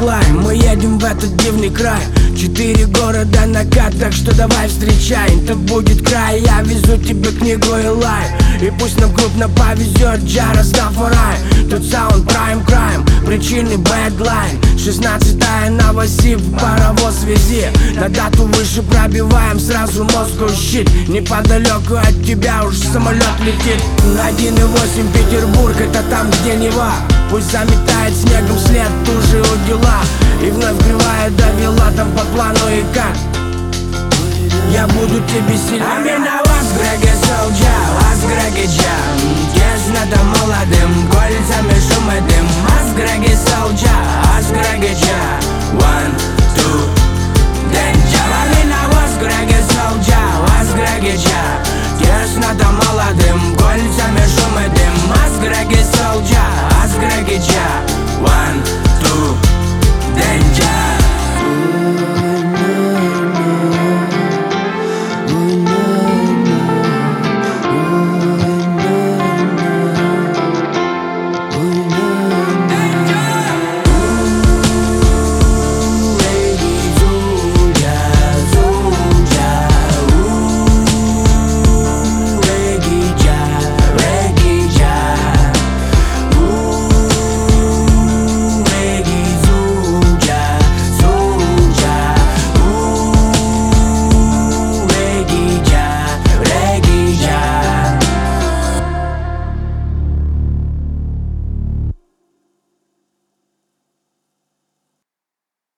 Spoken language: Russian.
Клайн. Мы едем в этот дивный край, 4 города на кат, так что давай встречай. Это будет край, я везу тебе книгу и лай. И пусть нам крупно повезет, Джара Стафарай. Тут саунд прайм крайм, причины бэдлайн. 16-я Новосиб, паровоз вези. На дату выше пробиваем, сразу Москву щит. Неподалеку от тебя уж самолет летит. 1,8 Петербург, это там, где Нева. Пусть заметает снегом след, туже у дела. И вновь кривая довела там по плану и как. Я буду тебе сильнее. Амина вас, Греги Солджа, вас, Греги Джам. Кеснато молодым, кольцами шум и дым. Вас, Греги Солджа, вас, Греги Джам. 1, 2, danger. Амина вас, Греги Солджа, вас, Греги Джам.